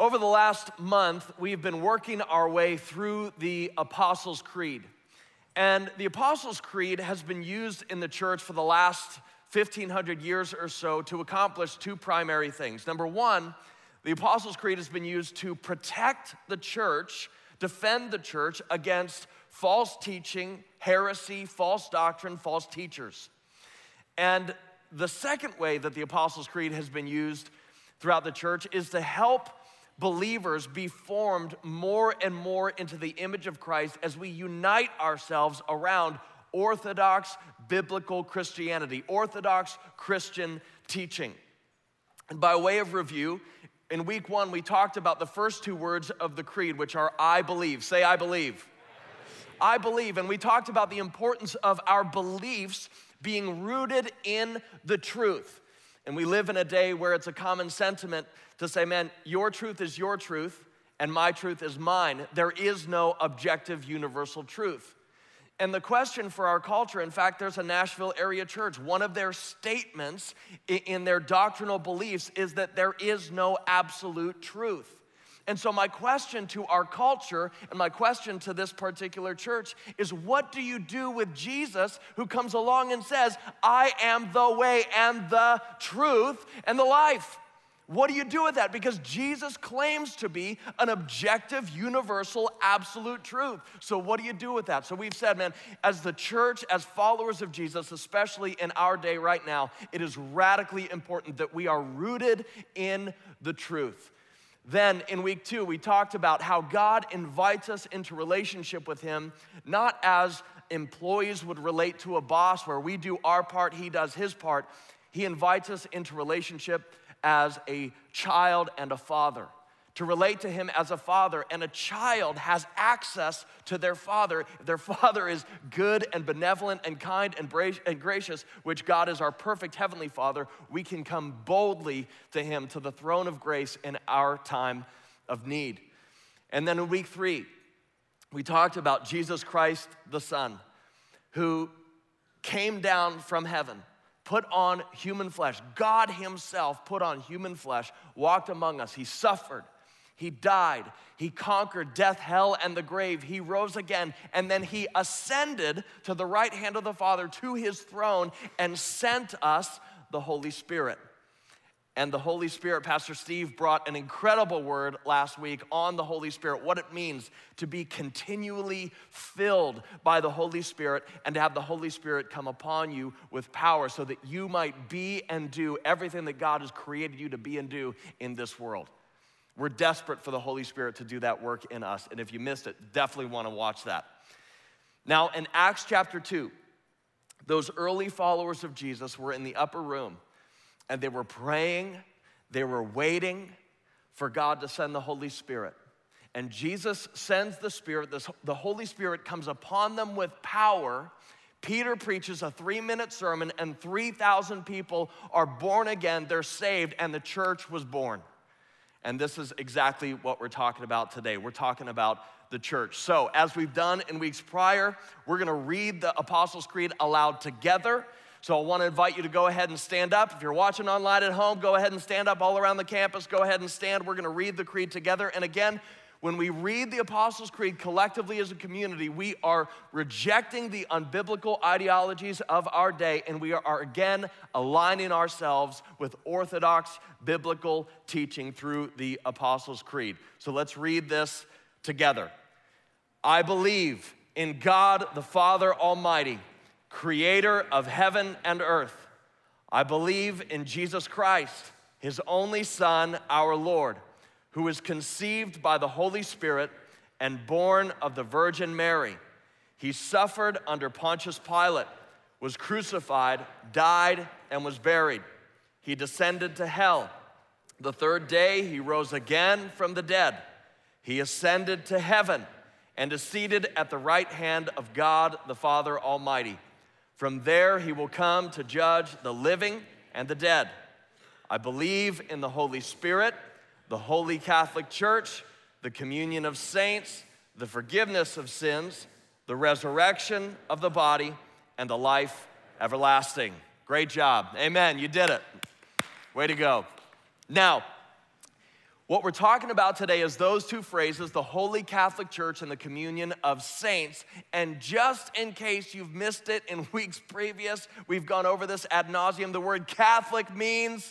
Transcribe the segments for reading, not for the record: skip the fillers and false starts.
Over the last month, we've been working our way through the Apostles' Creed. And the Apostles' Creed has been used in the church for the last 1,500 years or so to accomplish two primary things. Number one, the Apostles' Creed has been used to protect the church, defend the church against false teaching, heresy, false doctrine, false teachers. And the second way that the Apostles' Creed has been used throughout the church is to help believers be formed more and more into the image of Christ as we unite ourselves around orthodox biblical Christianity, orthodox Christian teaching. And by way of review, in week one, we talked about the first two words of the creed, which are I believe. Say, I believe. I believe. And we talked about the importance of our beliefs being rooted in the truth. And we live in a day where it's a common sentiment to say, man, your truth is your truth and my truth is mine. There is no objective universal truth. And the question for our culture, in fact, there's a Nashville area church. One of their statements in their doctrinal beliefs is that there is no absolute truth. And so my question to our culture and my question to this particular church is, what do you do with Jesus who comes along and says, I am the way and the truth and the life? What do you do with that? Because Jesus claims to be an objective, universal, absolute truth. So what do you do with that? So we've said, man, as the church, as followers of Jesus, especially in our day right now, it is radically important that we are rooted in the truth. Then in week two, we talked about how God invites us into relationship with him, not as employees would relate to a boss where we do our part, he does his part. He invites us into relationship as a child and a father, to relate to him as a father. And a child has access to their father. Their father is good and benevolent and kind and gracious, which God is our perfect heavenly Father. We can come boldly to him, to the throne of grace in our time of need. And then in week three, we talked about Jesus Christ, the Son, who came down from heaven, put on human flesh. God himself put on human flesh, walked among us. He suffered, he died, he conquered death, hell, and the grave. He rose again, and then he ascended to the right hand of the Father, to his throne, and sent us the Holy Spirit. And the Holy Spirit, Pastor Steve brought an incredible word last week on the Holy Spirit, what it means to be continually filled by the Holy Spirit and to have the Holy Spirit come upon you with power so that you might be and do everything that God has created you to be and do in this world. We're desperate for the Holy Spirit to do that work in us. And if you missed it, definitely want to watch that. Now, in Acts chapter 2, those early followers of Jesus were in the upper room. And they were praying, they were waiting for God to send the Holy Spirit. And Jesus sends the Spirit, the Holy Spirit comes upon them with power. Peter preaches a 3-minute sermon and 3,000 people are born again, they're saved, and the church was born. And this is exactly what we're talking about today. We're talking about the church. So as we've done in weeks prior, we're gonna read the Apostles' Creed aloud together. So I want to invite you to go ahead and stand up. If you're watching online at home, go ahead and stand up all around the campus. Go ahead and stand. We're going to read the creed together. And again, when we read the Apostles' Creed collectively as a community, we are rejecting the unbiblical ideologies of our day, and we are again aligning ourselves with orthodox biblical teaching through the Apostles' Creed. So let's read this together. I believe in God the Father Almighty, creator of heaven and earth. I believe in Jesus Christ, his only Son, our Lord, who was conceived by the Holy Spirit and born of the Virgin Mary. He suffered under Pontius Pilate, was crucified, died, and was buried. He descended to hell. The third day he rose again from the dead. He ascended to heaven and is seated at the right hand of God the Father Almighty. From there he will come to judge the living and the dead. I believe in the Holy Spirit, the Holy Catholic Church, the communion of saints, the forgiveness of sins, the resurrection of the body, and the life everlasting. Great job. Amen. You did it. Way to go. Now, What we're talking about today is those two phrases, the Holy Catholic Church and the communion of saints. And just in case you've missed it in weeks previous, we've gone over this ad nauseum. The word Catholic means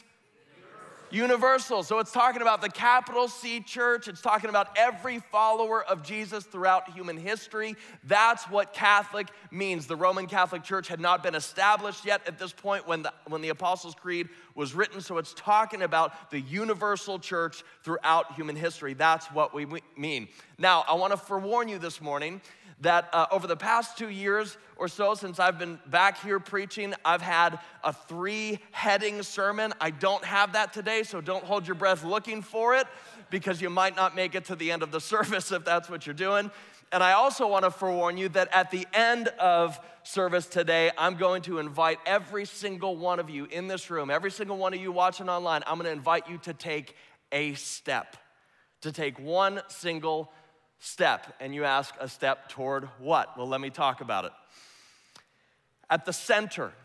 universal. So it's talking about the capital C church. It's talking about every follower of Jesus throughout human history. That's what Catholic means. The Roman Catholic Church had not been established yet at this point when the Apostles' Creed was written. So it's talking about the universal church throughout human history. That's what we mean. Now, I want to forewarn you this morning that over the past 2 years or so since I've been back here preaching, I've had a 3-heading sermon. I don't have that today, so don't hold your breath looking for it, because you might not make it to the end of the service if that's what you're doing. And I also want to forewarn you that at the end of service today, I'm going to invite every single one of you in this room, every single one of you watching online, I'm going to invite you to take a step, to take one single step. And you ask, a step toward what? Well, let me talk about it. At the center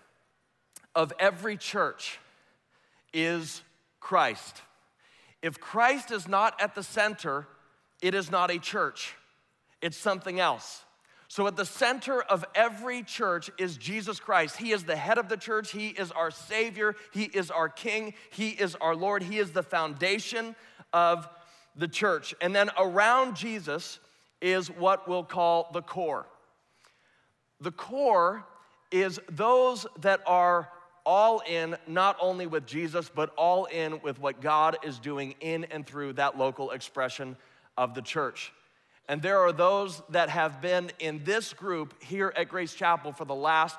of every church is Christ. If Christ is not at the center, it is not a church. It's something else. So at the center of every church is Jesus Christ. He is the head of the church. He is our Savior. He is our King. He is our Lord. He is the foundation of the church. And then around Jesus is what we'll call the core. The core is those that are all in, not only with Jesus, but all in with what God is doing in and through that local expression of the church. And there are those that have been in this group here at Grace Chapel for the last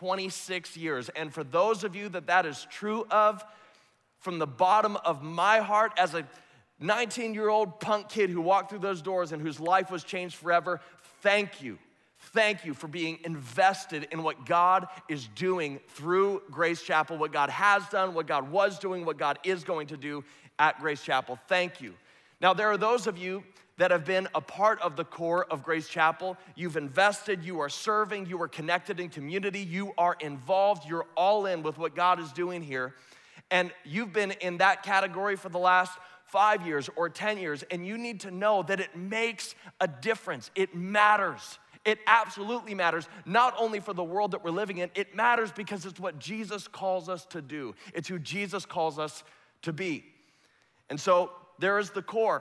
26 years. And for those of you that is true of, from the bottom of my heart as a 19-year-old punk kid who walked through those doors and whose life was changed forever, thank you. Thank you for being invested in what God is doing through Grace Chapel, what God has done, what God was doing, what God is going to do at Grace Chapel. Thank you. Now, there are those of you that have been a part of the core of Grace Chapel. You've invested, you are serving, you are connected in community, you are involved, you're all in with what God is doing here. And you've been in that category for the last 5 years or 10 years, and you need to know that it makes a difference. It matters. It absolutely matters, not only for the world that we're living in, it matters because it's what Jesus calls us to do. It's who Jesus calls us to be. And so there is the core.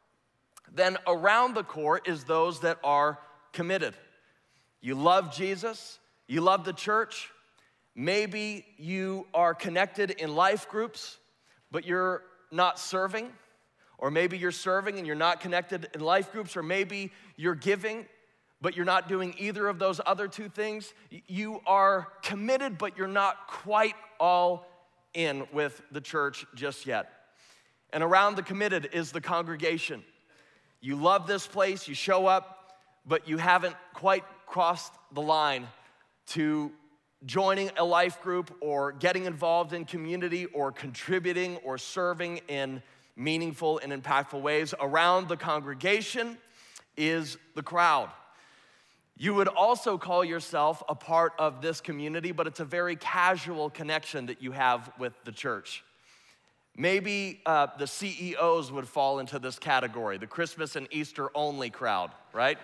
Then around the core is those that are committed. You love Jesus, you love the church. Maybe you are connected in life groups, but you're not serving. Or maybe you're serving and you're not connected in life groups. Or maybe you're giving, but you're not doing either of those other two things. You are committed, but you're not quite all in with the church just yet. And around the committed is the congregation. You love this place, you show up, but you haven't quite crossed the line to joining a life group or getting involved in community or contributing or serving in meaningful and impactful ways. Around the congregation is the crowd. You would also call yourself a part of this community, but it's a very casual connection that you have with the church. Maybe the CEOs would fall into this category, the Christmas and Easter only crowd, right?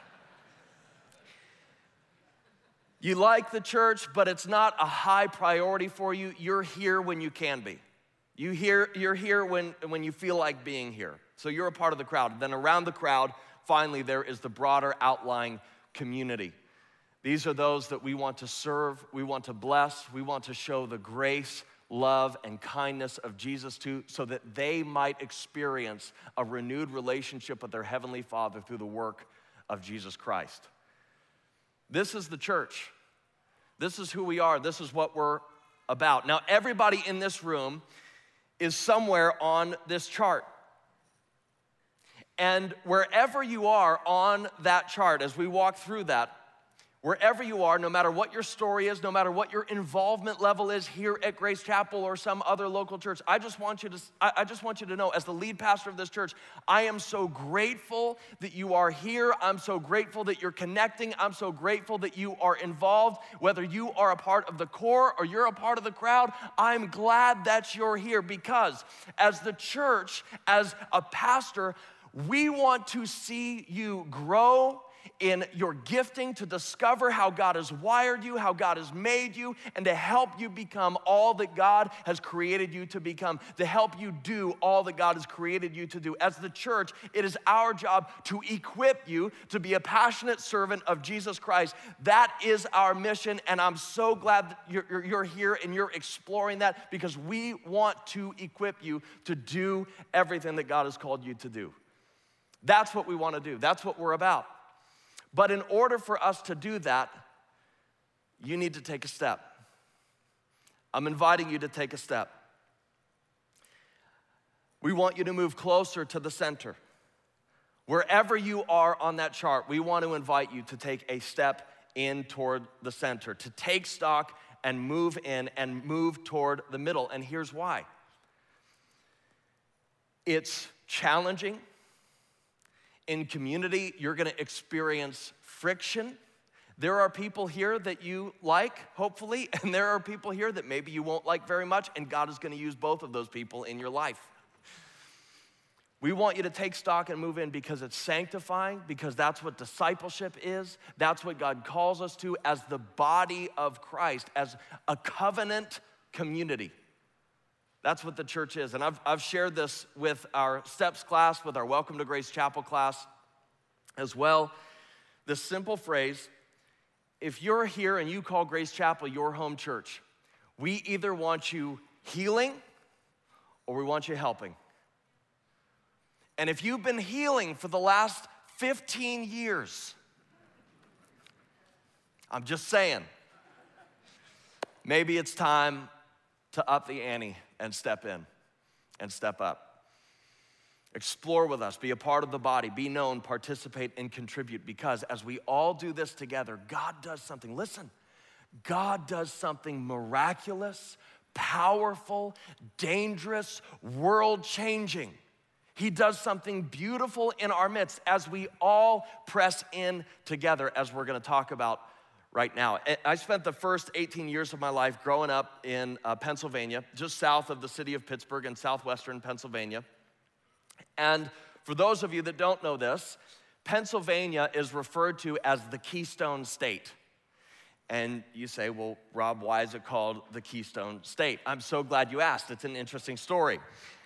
You like the church, but it's not a high priority for you. You're here when you can be. You're here when you feel like being here. So you're a part of the crowd. Then around the crowd, finally, there is the broader outlying community. These are those that we want to serve, we want to bless, we want to show the grace, love, and kindness of Jesus to, so that they might experience a renewed relationship with their Heavenly Father through the work of Jesus Christ. This is the church. This is who we are. This is what we're about. Now, everybody in this room is somewhere on this chart. And wherever you are on that chart, as we walk through that, wherever you are, no matter what your story is, no matter what your involvement level is here at Grace Chapel or some other local church, I just want you to know, as the lead pastor of this church, I am so grateful that you are here. I'm so grateful that you're connecting. I'm so grateful that you are involved. Whether you are a part of the core or you're a part of the crowd, I'm glad that you're here, because as the church, as a pastor, we want to see you grow in your gifting, to discover how God has wired you, how God has made you, and to help you become all that God has created you to become, to help you do all that God has created you to do. As the church, it is our job to equip you to be a passionate servant of Jesus Christ. That is our mission, and I'm so glad that you're here and you're exploring that, because we want to equip you to do everything that God has called you to do. That's what we want to do. That's what we're about. But in order for us to do that, you need to take a step. I'm inviting you to take a step. We want you to move closer to the center. Wherever you are on that chart, we want to invite you to take a step in toward the center, to take stock and move in and move toward the middle. And here's why. It's challenging. In community, you're gonna experience friction. There are people here that you like, hopefully, and there are people here that maybe you won't like very much, and God is gonna use both of those people in your life. We want you to take stock and move in because it's sanctifying, because that's what discipleship is. That's what God calls us to as the body of Christ, as a covenant community. That's what the church is. And I've shared this with our Steps class, with our Welcome to Grace Chapel class as well. This simple phrase, if you're here and you call Grace Chapel your home church, we either want you healing or we want you helping. And if you've been healing for the last 15 years, I'm just saying, maybe it's time to up the ante and step in and step up. Explore with us, be a part of the body, be known, participate, and contribute, because as we all do this together, God does something. Listen, God does something miraculous, powerful, dangerous, world-changing. He does something beautiful in our midst as we all press in together, as we're gonna talk about right now. I spent the first 18 years of my life growing up in Pennsylvania, just south of the city of Pittsburgh in southwestern Pennsylvania. And for those of you that don't know this, Pennsylvania is referred to as the Keystone State. And you say, well, Rob, why is it called the Keystone State? I'm so glad you asked. It's an interesting story.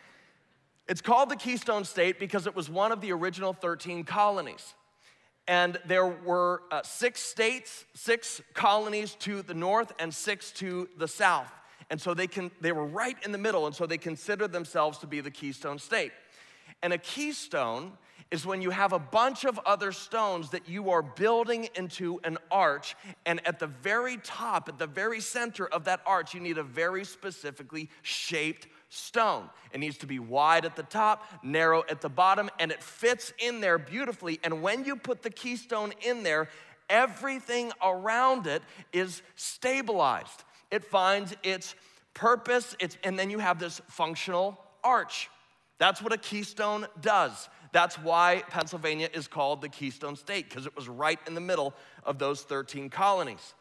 It's called the Keystone State because it was one of the original 13 colonies. And there were 6 states, 6 colonies to the north and 6 to the south. And so they were right in the middle, and so they considered themselves to be the Keystone State. And a keystone is when you have a bunch of other stones that you are building into an arch, and at the very top, at the very center of that arch, you need a very specifically shaped stone. It needs to be wide at the top, narrow at the bottom, and it fits in there beautifully. And when you put the keystone in there, everything around it is stabilized. It finds its purpose, and then you have this functional arch. That's what a keystone does. That's why Pennsylvania is called the Keystone State, because it was right in the middle of those 13 colonies.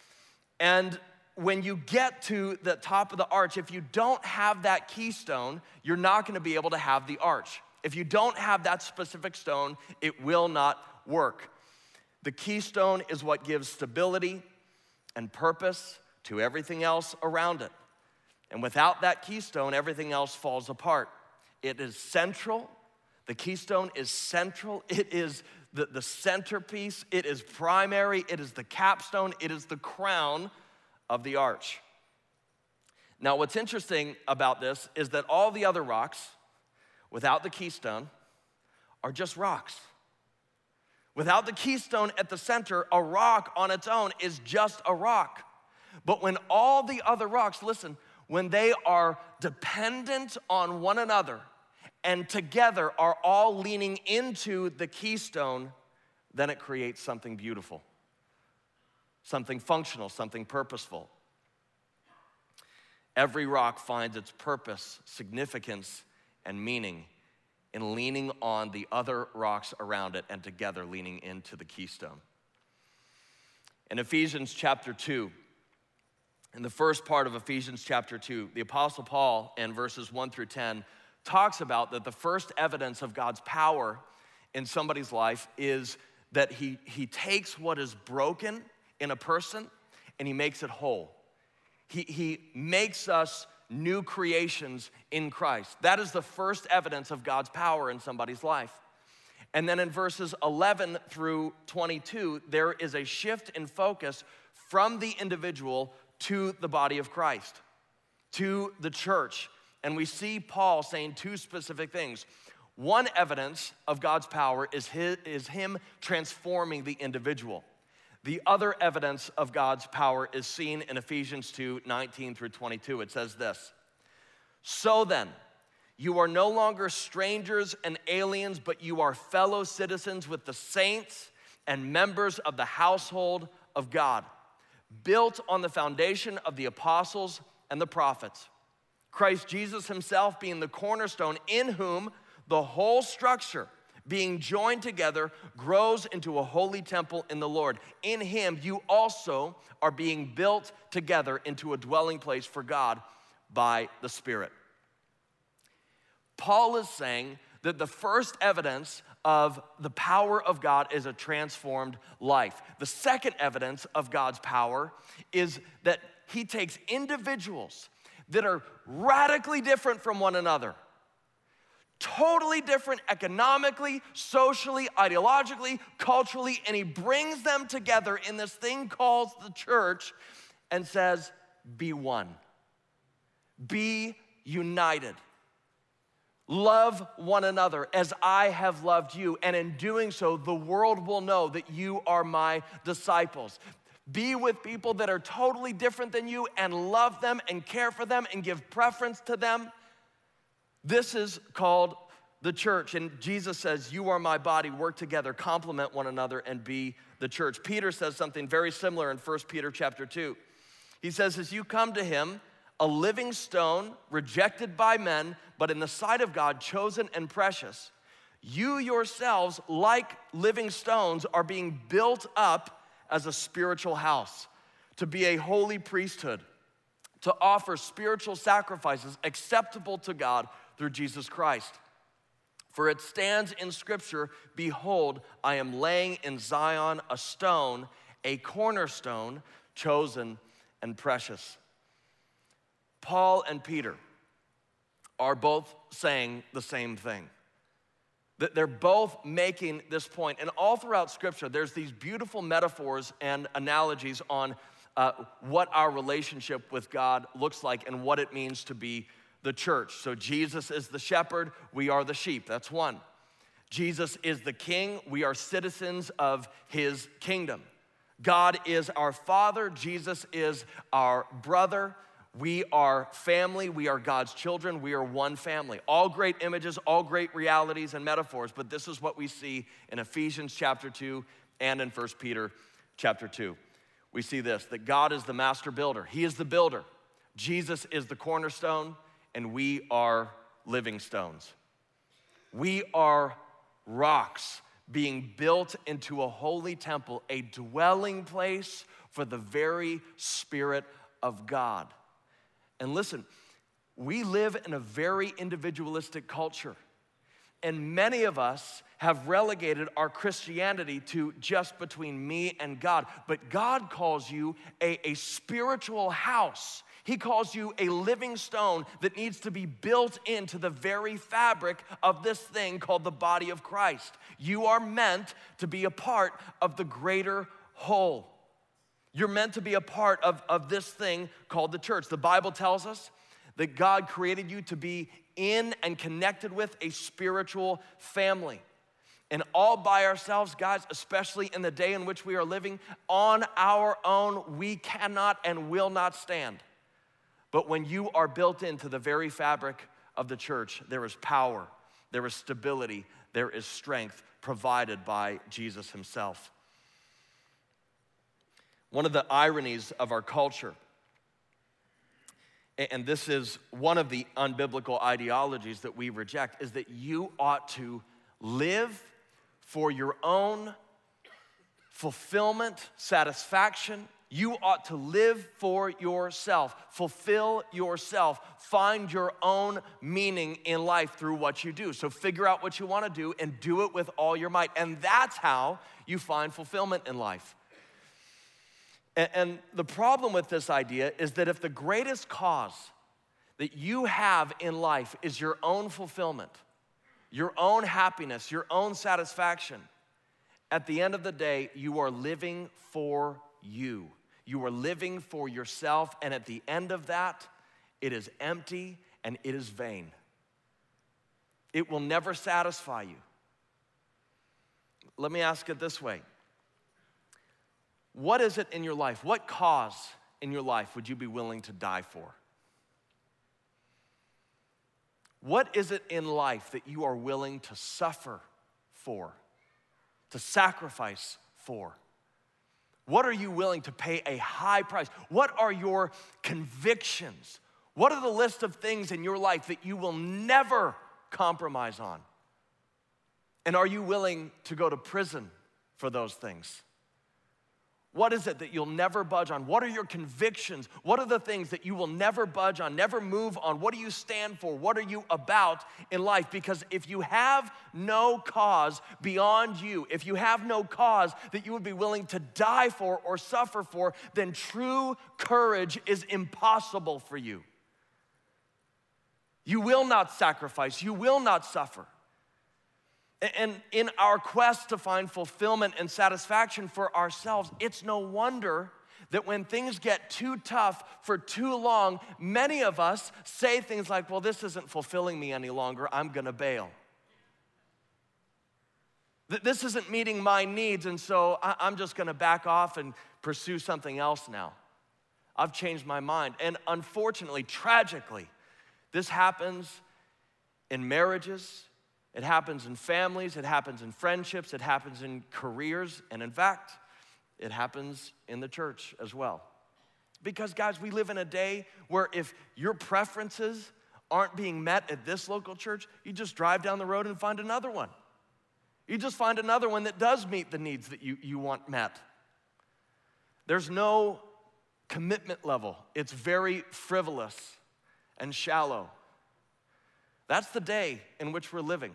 And when you get to the top of the arch, if you don't have that keystone, you're not gonna be able to have the arch. If you don't have that specific stone, it will not work. The keystone is what gives stability and purpose to everything else around it. And without that keystone, everything else falls apart. It is central. The keystone is central. It is the centerpiece. It is primary. It is the capstone. It is the crown of the arch. Now, what's interesting about this is that all the other rocks, without the keystone, are just rocks. Without the keystone at the center, a rock on its own is just a rock. But when all the other rocks, listen, when they are dependent on one another and together are all leaning into the keystone, then it creates something beautiful. something functional, something purposeful. Every rock finds its purpose, significance, and meaning in leaning on the other rocks around it and together leaning into the keystone. In Ephesians chapter 2, in the first part of Ephesians chapter 2, the Apostle Paul in verses 1 through 10 talks about that the first evidence of God's power in somebody's life is that he takes what is broken in a person and he makes it whole. He makes us new creations in Christ. That is the first evidence of God's power in somebody's life. And then in verses 11 through 22, there is a shift in focus from the individual to the body of Christ, to the church. And we see Paul saying two specific things. One evidence of God's power is him transforming the individual. The other evidence of God's power is seen in Ephesians 2, 19 through 22. It says this: "So then, you are no longer strangers and aliens, but you are fellow citizens with the saints and members of the household of God, built on the foundation of the apostles and the prophets, Christ Jesus himself being the cornerstone, in whom the whole structure, being joined together, grows into a holy temple in the Lord. In him you also are being built together into a dwelling place for God by the Spirit." Paul is saying that the first evidence of the power of God is a transformed life. The second evidence of God's power is that he takes individuals that are radically different from one another, totally different economically, socially, ideologically, culturally, and he brings them together in this thing called the church and says, be one, be united. Love one another as I have loved you, and in doing so, the world will know that you are my disciples. Be with people that are totally different than you and love them and care for them and give preference to them. This is called the church, and Jesus says, you are my body, work together, complement one another, and be the church. Peter says something very similar in 1 Peter chapter 2. He says, as you come to him, a living stone, rejected by men, but in the sight of God, chosen and precious, you yourselves, like living stones, are being built up as a spiritual house, to be a holy priesthood, to offer spiritual sacrifices acceptable to God through Jesus Christ. For it stands in Scripture, behold, I am laying in Zion a stone, a cornerstone, chosen and precious. Paul and Peter are both saying the same thing. That they're both making this point. And all throughout Scripture, there's these beautiful metaphors and analogies on what our relationship with God looks like and what it means to be the church. So Jesus is the shepherd, we are the sheep. That's one. Jesus is the king, we are citizens of his kingdom. God is our Father, Jesus is our brother. We are family, we are God's children, we are one family. All great images, all great realities and metaphors, but this is what we see in Ephesians chapter 2 and in 1 Peter chapter 2. We see this, that God is the master builder. He is the builder. Jesus is the cornerstone, and we are living stones. We are rocks being built into a holy temple, a dwelling place for the very Spirit of God. And listen, we live in a very individualistic culture. And many of us have relegated our Christianity to just between me and God. But God calls you a spiritual house. He calls you a living stone that needs to be built into the very fabric of this thing called the body of Christ. You are meant to be a part of the greater whole. You're meant to be a part of this thing called the church. The Bible tells us that God created you to be in and connected with a spiritual family. And all by ourselves, guys, especially in the day in which we are living, on our own, we cannot and will not stand. But when you are built into the very fabric of the church, there is power, there is stability, there is strength provided by Jesus himself. One of the ironies of our culture, and this is one of the unbiblical ideologies that we reject, is that you ought to live for your own fulfillment, satisfaction. You ought to live for yourself, fulfill yourself, find your own meaning in life through what you do. So figure out what you want to do and do it with all your might. And that's how you find fulfillment in life. And the problem with this idea is that if the greatest cause that you have in life is your own fulfillment, your own happiness, your own satisfaction, at the end of the day, you are living for you. You are living for yourself, and at the end of that, it is empty and it is vain. It will never satisfy you. Let me ask it this way. What is it in your life? What cause in your life would you be willing to die for? What is it in life that you are willing to suffer for, to sacrifice for? What are you willing to pay a high price? What are your convictions? What are the list of things in your life that you will never compromise on? And are you willing to go to prison for those things? What is it that you'll never budge on? What are your convictions? What are the things that you will never budge on, never move on? What do you stand for? What are you about in life? Because if you have no cause beyond you, if you have no cause that you would be willing to die for or suffer for, then true courage is impossible for you. You will not sacrifice. You will not suffer. And in our quest to find fulfillment and satisfaction for ourselves, it's no wonder that when things get too tough for too long, many of us say things like, well, this isn't fulfilling me any longer, I'm gonna bail. This isn't meeting my needs, and so I'm just gonna back off and pursue something else now. I've changed my mind. And unfortunately, tragically, this happens in marriages, it happens in families, it happens in friendships, it happens in careers, and in fact, it happens in the church as well. Because guys, we live in a day where if your preferences aren't being met at this local church, you just drive down the road and find another one. You just find another one that does meet the needs that you want met. There's no commitment level. It's very frivolous and shallow. That's the day in which we're living.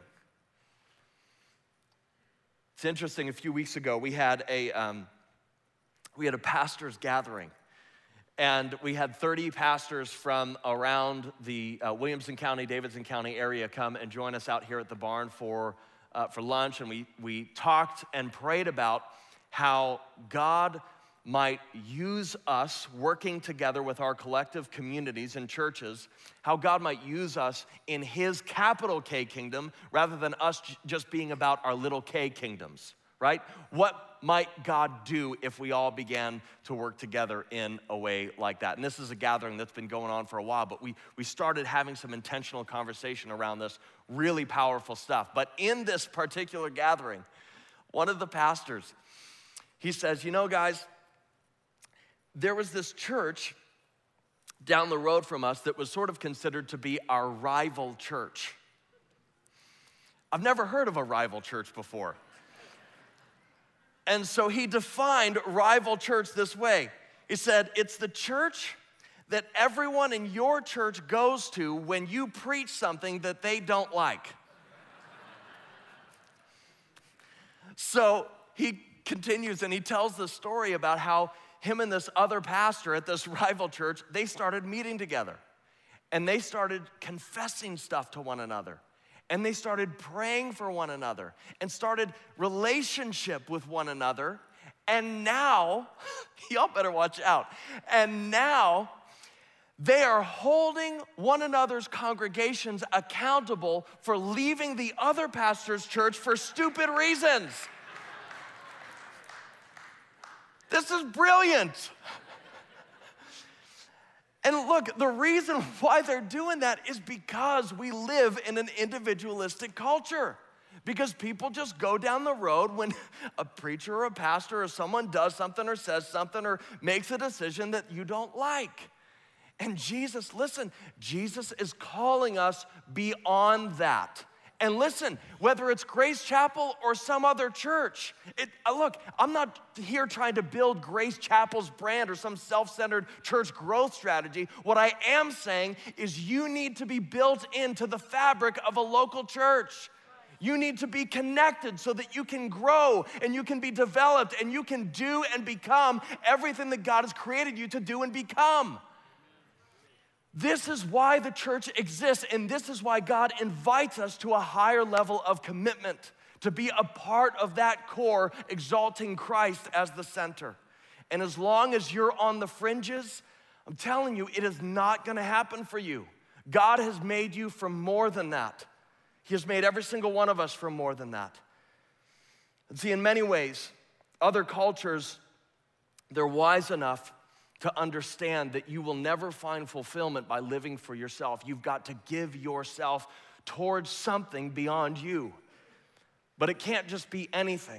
It's interesting, a few weeks ago, we had a pastor's gathering. And we had 30 pastors from around the Williamson County, Davidson County area come and join us out here at the barn for lunch. And we talked and prayed about how God might use us working together with our collective communities and churches, how God might use us in his capital K kingdom rather than us just being about our little K kingdoms, right? What might God do if we all began to work together in a way like that? And this is a gathering that's been going on for a while, but we started having some intentional conversation around this, really powerful stuff. But in this particular gathering, one of the pastors, he says, you know, guys, there was this church down the road from us that was sort of considered to be our rival church. I've never heard of a rival church before. And so he defined rival church this way. He said, it's the church that everyone in your church goes to when you preach something that they don't like. So he continues and he tells the story about how him and this other pastor at this rival church, they started meeting together. And they started confessing stuff to one another. And they started praying for one another. And started relationship with one another. And now, y'all better watch out. And now, they are holding one another's congregations accountable for leaving the other pastor's church for stupid reasons. This is brilliant. And look, the reason why they're doing that is because we live in an individualistic culture. Because people just go down the road when a preacher or a pastor or someone does something or says something or makes a decision that you don't like. And Jesus, listen, Jesus is calling us beyond that. And listen, whether it's Grace Chapel or some other church, look, I'm not here trying to build Grace Chapel's brand or some self-centered church growth strategy. What I am saying is you need to be built into the fabric of a local church. You need to be connected so that you can grow and you can be developed and you can do and become everything that God has created you to do and become. This is why the church exists, and this is why God invites us to a higher level of commitment, to be a part of that core, exalting Christ as the center. And as long as you're on the fringes, I'm telling you, it is not gonna happen for you. God has made you for more than that. He has made every single one of us for more than that. And see, in many ways, other cultures, they're wise enough to understand that you will never find fulfillment by living for yourself. You've got to give yourself towards something beyond you. But it can't just be anything.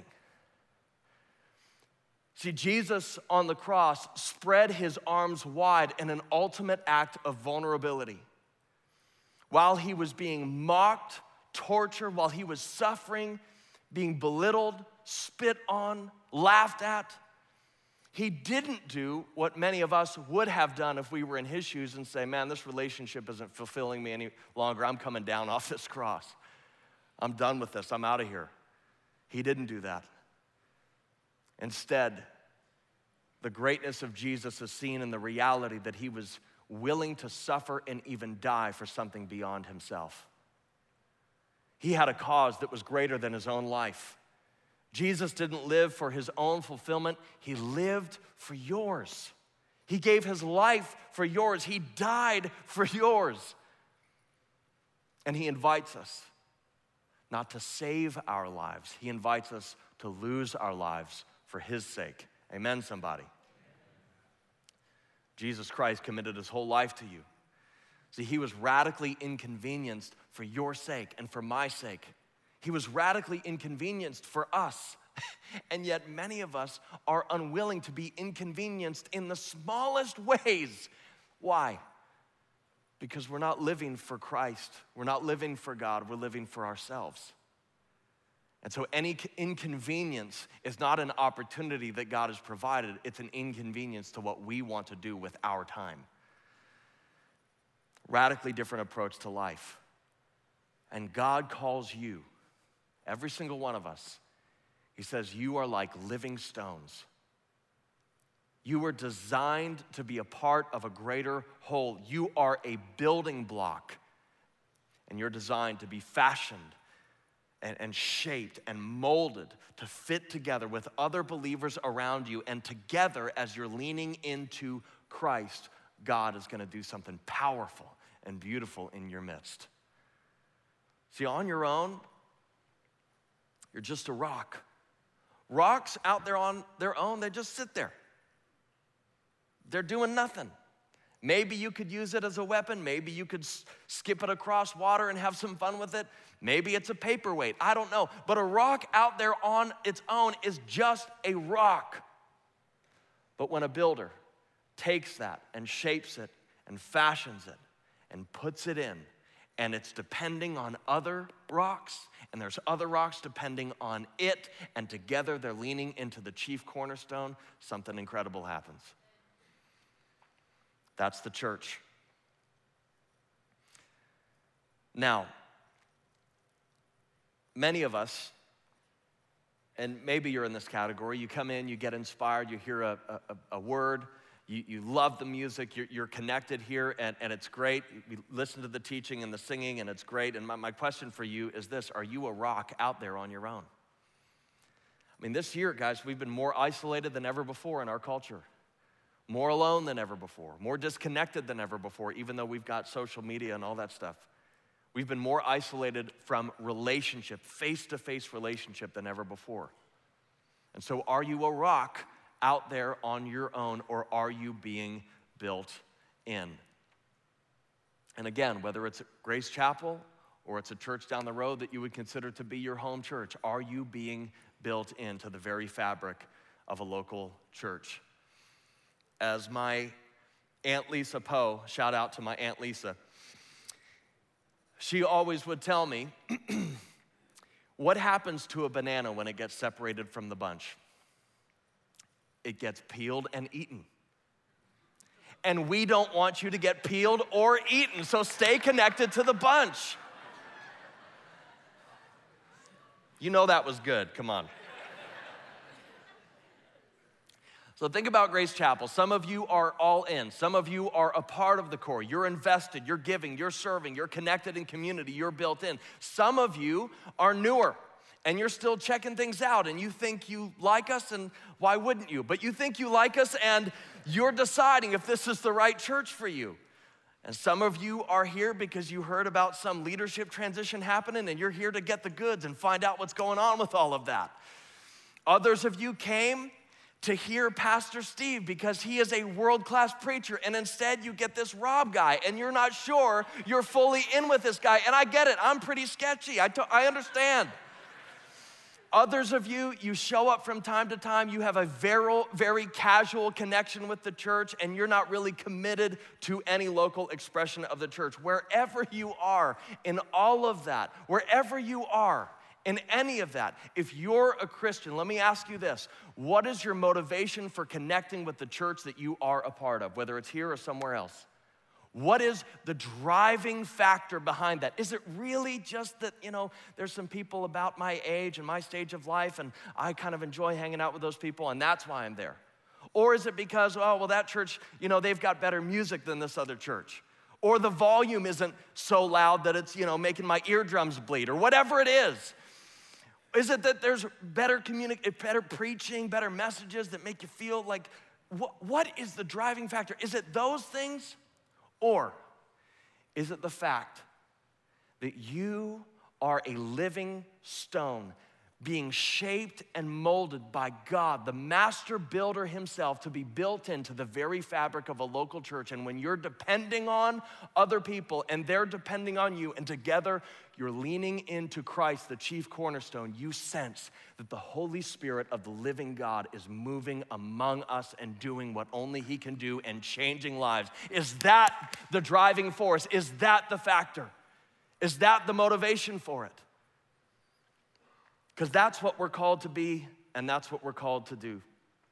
See, Jesus on the cross spread his arms wide in an ultimate act of vulnerability. While he was being mocked, tortured, while he was suffering, being belittled, spit on, laughed at, he didn't do what many of us would have done if we were in his shoes and say, man, this relationship isn't fulfilling me any longer. I'm coming down off this cross. I'm done with this. I'm out of here. He didn't do that. Instead, the greatness of Jesus is seen in the reality that he was willing to suffer and even die for something beyond himself. He had a cause that was greater than his own life. Jesus didn't live for his own fulfillment. He lived for yours. He gave his life for yours. He died for yours. And he invites us not to save our lives. He invites us to lose our lives for his sake. Amen, somebody. Jesus Christ committed his whole life to you. See, he was radically inconvenienced for your sake and for my sake. He was radically inconvenienced for us. And yet many of us are unwilling to be inconvenienced in the smallest ways. Why? Because we're not living for Christ. We're not living for God. We're living for ourselves. And so any inconvenience is not an opportunity that God has provided. It's an inconvenience to what we want to do with our time. Radically different approach to life. And God calls you, every single one of us. He says, you are like living stones. You were designed to be a part of a greater whole. You are a building block, and you're designed to be fashioned and shaped and molded to fit together with other believers around you. And together, as you're leaning into Christ, God is gonna do something powerful and beautiful in your midst. See, on your own, you're just a rock. Rocks out there on their own, they just sit there. They're doing nothing. Maybe you could use it as a weapon. Maybe you could skip it across water and have some fun with it. Maybe it's a paperweight. I don't know. But a rock out there on its own is just a rock. But when a builder takes that and shapes it and fashions it and puts it in, and it's depending on other rocks, and there's other rocks depending on it, and together they're leaning into the chief cornerstone, something incredible happens. That's the church. Now, many of us, and maybe you're in this category, you come in, you get inspired, you hear a word, you love the music, you're connected here, and it's great. You listen to the teaching and the singing, and it's great. And my question for you is this: are you a rock out there on your own? I mean, this year, guys, we've been more isolated than ever before in our culture. More alone than ever before, more disconnected than ever before, even though we've got social media and all that stuff. We've been more isolated from relationship, face-to-face relationship than ever before. And so are you a rock out there on your own, or are you being built in? And again, whether it's at Grace Chapel or it's a church down the road that you would consider to be your home church. Are you being built into the very fabric of a local church? As my Aunt Lisa Poe, shout out to my Aunt Lisa, she always would tell me, what happens to a banana when it gets separated from the bunch? It gets peeled and eaten. And we don't want you to get peeled or eaten, so stay connected to the bunch. You know that was good, come on. So think about Grace Chapel. Some of you are all in. Some of you are a part of the core. You're invested, you're giving, you're serving, you're connected in community, you're built in. Some of you are newer and you're still checking things out and you think you like us, and why wouldn't you? But you think you like us and you're deciding if this is the right church for you. And some of you are here because you heard about some leadership transition happening and you're here to get the goods and find out what's going on with all of that. Others of you came to hear Pastor Steve because he is a world-class preacher, and instead you get this Rob guy and you're not sure you're fully in with this guy. And I get it, I'm pretty sketchy, I understand. Others of you, you show up from time to time, you have a very casual connection with the church, and you're not really committed to any local expression of the church. Wherever you are in all of that, wherever you are in any of that, if you're a Christian, let me ask you this: what is your motivation for connecting with the church that you are a part of, whether it's here or somewhere else? What is the driving factor behind that? Is it really just that, there's some people about my age and my stage of life and I kind of enjoy hanging out with those people and that's why I'm there? Or is it because, that church, they've got better music than this other church? Or the volume isn't so loud that it's, making my eardrums bleed, or whatever it is. Is it that there's better preaching, better messages that make you feel like, what is the driving factor? Is it those things? Or is it the fact that you are a living stone being shaped and molded by God, the master builder himself, to be built into the very fabric of a local church? And when you're depending on other people and they're depending on you, and together you're leaning into Christ, the chief cornerstone, you sense that the Holy Spirit of the living God is moving among us and doing what only he can do and changing lives. Is that the driving force? Is that the factor? Is that the motivation for it? Because that's what we're called to be, and that's what we're called to do.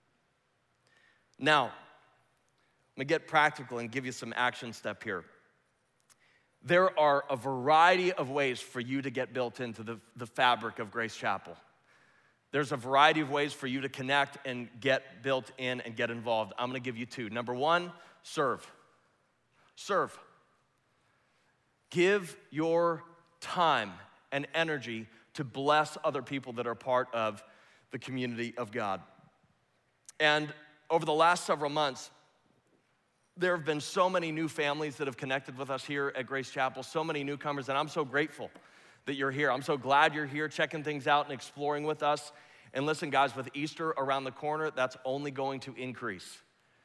Now, let me get practical and give you some action step here. There are a variety of ways for you to get built into the fabric of Grace Chapel. There's a variety of ways for you to connect and get built in and get involved. I'm gonna give you two. Number one, serve. Serve. Give your time and energy to bless other people that are part of the community of God. And over the last several months, there have been so many new families that have connected with us here at Grace Chapel, so many newcomers, and I'm so grateful that you're here. I'm so glad you're here checking things out and exploring with us. And listen, guys, with Easter around the corner, that's only going to increase.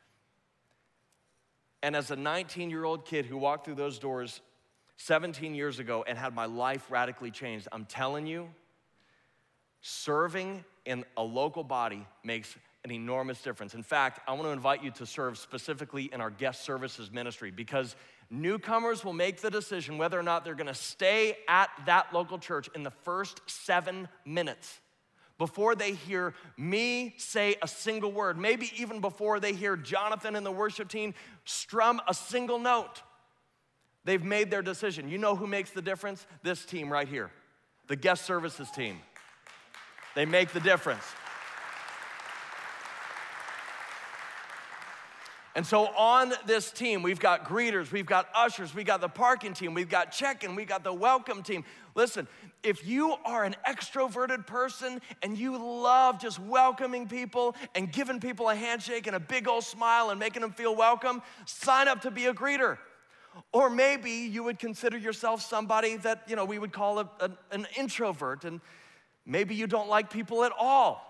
And as a 19-year-old kid who walked through those doors 17 years ago and had my life radically changed, I'm telling you, serving in a local body makes an enormous difference. In fact, I want to invite you to serve specifically in our guest services ministry, because newcomers will make the decision whether or not they're gonna stay at that local church in the first 7 minutes before they hear me say a single word, maybe even before they hear Jonathan and the worship team strum a single note. They've made their decision. You know who makes the difference? This team right here, the guest services team. They make the difference. And so on this team, we've got greeters, we've got ushers, we got the parking team, we've got check-in, we got the welcome team. Listen, if you are an extroverted person and you love just welcoming people and giving people a handshake and a big old smile and making them feel welcome, sign up to be a greeter. Or maybe you would consider yourself somebody that, we would call an introvert, and maybe you don't like people at all.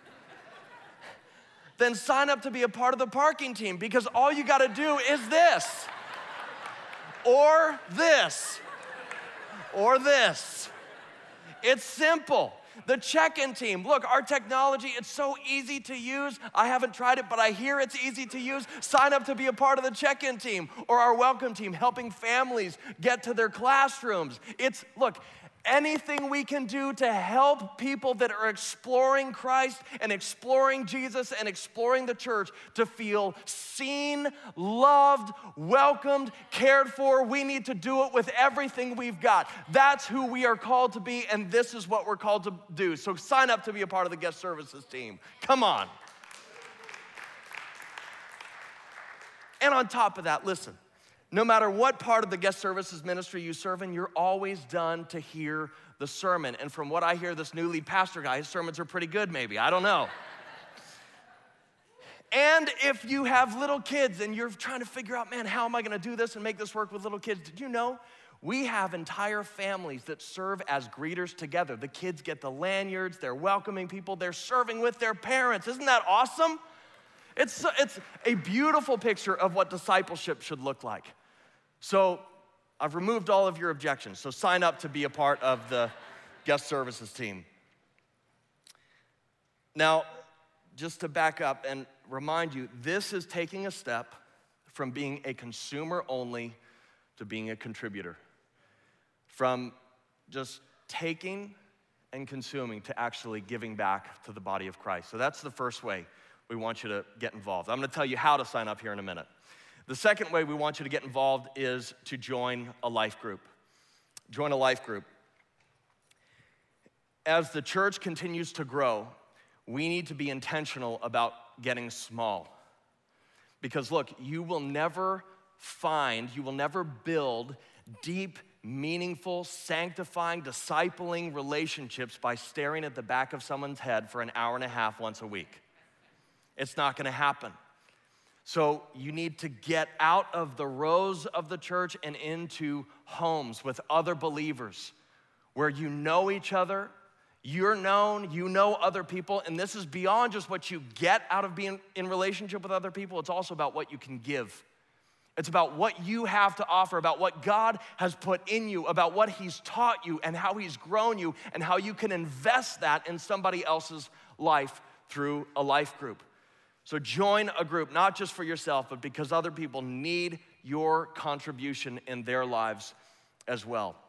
Then sign up to be a part of the parking team, because all you gotta do is this, or this, or this. It's simple. The check-in team. Look, our technology, it's so easy to use. I haven't tried it, but I hear it's easy to use. Sign up to be a part of the check-in team or our welcome team, helping families get to their classrooms. Look, anything we can do to help people that are exploring Christ and exploring Jesus and exploring the church to feel seen, loved, welcomed, cared for. We need to do it with everything we've got. That's who we are called to be, and this is what we're called to do. So sign up to be a part of the guest services team. Come on. And on top of that, listen. No matter what part of the guest services ministry you serve in, you're always done to hear the sermon. And from what I hear, this new lead pastor guy, his sermons are pretty good maybe, I don't know. And if you have little kids and you're trying to figure out, man, how am I gonna do this and make this work with little kids? Did you know we have entire families that serve as greeters together? The kids get the lanyards, they're welcoming people, they're serving with their parents. Isn't that awesome? It's a beautiful picture of what discipleship should look like. So I've removed all of your objections. So sign up to be a part of the guest services team. Now, just to back up and remind you, this is taking a step from being a consumer only to being a contributor. From just taking and consuming to actually giving back to the body of Christ. So that's the first way we want you to get involved. I'm gonna tell you how to sign up here in a minute. The second way we want you to get involved is to join a life group. Join a life group. As the church continues to grow, we need to be intentional about getting small. Because look, you will never build deep, meaningful, sanctifying, discipling relationships by staring at the back of someone's head for an hour and a half once a week. It's not gonna happen. So you need to get out of the rows of the church and into homes with other believers where you know each other, you're known, you know other people, and this is beyond just what you get out of being in relationship with other people. It's also about what you can give. It's about what you have to offer, about what God has put in you, about what He's taught you and how He's grown you and how you can invest that in somebody else's life through a life group. So join a group, not just for yourself, but because other people need your contribution in their lives as well.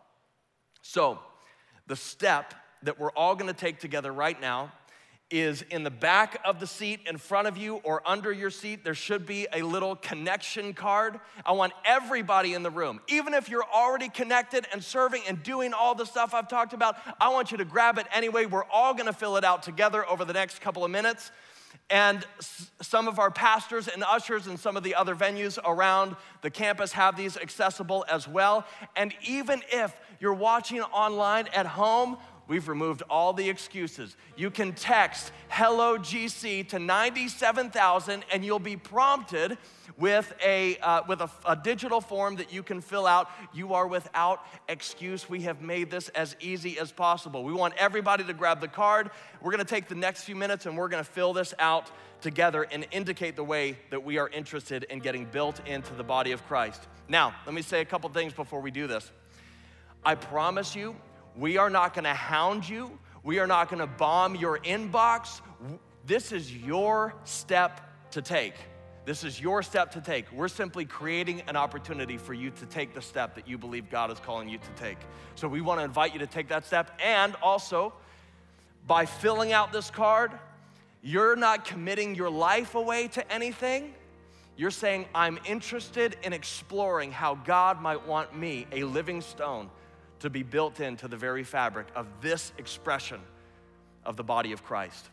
So the step that we're all gonna take together right now is in the back of the seat in front of you or under your seat, there should be a little connection card. I want everybody in the room, even if you're already connected and serving and doing all the stuff I've talked about, I want you to grab it anyway. We're all gonna fill it out together over the next couple of minutes. And some of our pastors and ushers and some of the other venues around the campus have these accessible as well. And even if you're watching online at home, we've removed all the excuses. You can text Hello GC to 97,000 and you'll be prompted with a digital form that you can fill out. You are without excuse. We have made this as easy as possible. We want everybody to grab the card. We're gonna take the next few minutes and we're gonna fill this out together and indicate the way that we are interested in getting built into the body of Christ. Now, let me say a couple things before we do this. I promise you, we are not gonna hound you. We are not gonna bomb your inbox. This is your step to take. This is your step to take. We're simply creating an opportunity for you to take the step that you believe God is calling you to take. So we wanna invite you to take that step. And also, by filling out this card, you're not committing your life away to anything. You're saying, I'm interested in exploring how God might want me, a living stone, to be built into the very fabric of this expression of the body of Christ.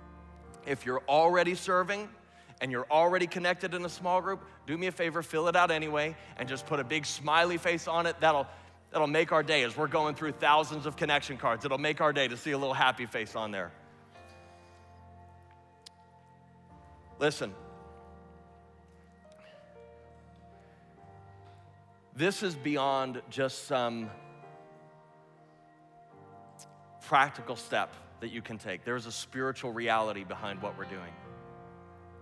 If you're already serving and you're already connected in a small group, do me a favor, fill it out anyway, and just put a big smiley face on it. That'll make our day as we're going through thousands of connection cards. It'll make our day to see a little happy face on there. Listen, this is beyond just some practical step that you can take. There's a spiritual reality behind what we're doing.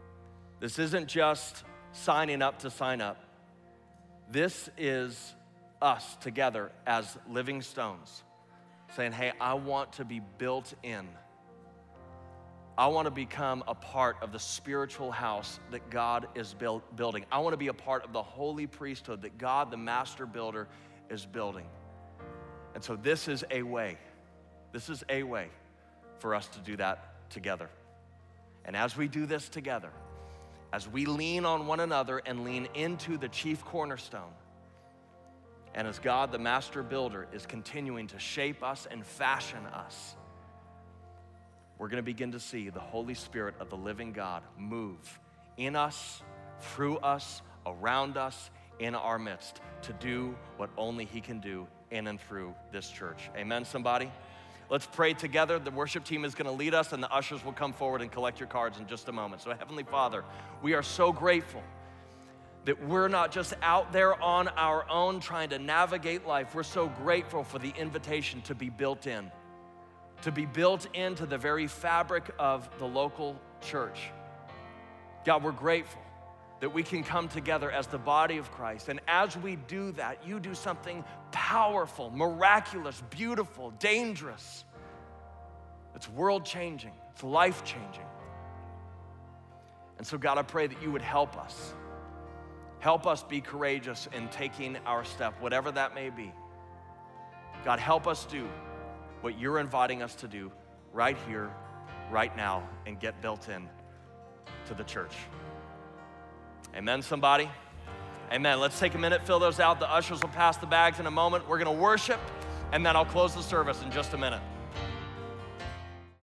This isn't just signing up to sign up. This is us together as living stones, saying, hey, I want to be built in. I want to become a part of the spiritual house that God is building. I want to be a part of the holy priesthood that God, the master builder, is building. And so this is a way for us to do that together. And as we do this together, as we lean on one another and lean into the chief cornerstone, and as God, the master builder, is continuing to shape us and fashion us, we're gonna begin to see the Holy Spirit of the living God move in us, through us, around us, in our midst, to do what only He can do in and through this church. Amen, somebody? Let's pray together. The worship team is gonna lead us, and the ushers will come forward and collect your cards in just a moment. So Heavenly Father, we are so grateful that we're not just out there on our own trying to navigate life. We're so grateful for the invitation to be built in, to be built into the very fabric of the local church. God, we're grateful that we can come together as the body of Christ. And as we do that, you do something powerful, miraculous, beautiful, dangerous. It's world-changing, it's life-changing. And so God, I pray that you would help us. Help us be courageous in taking our step, whatever that may be. God, help us do what you're inviting us to do right here, right now, and get built in to the church. Amen, somebody? Amen. Let's take a minute, fill those out. The ushers will pass the bags in a moment. We're gonna worship, and then I'll close the service in just a minute.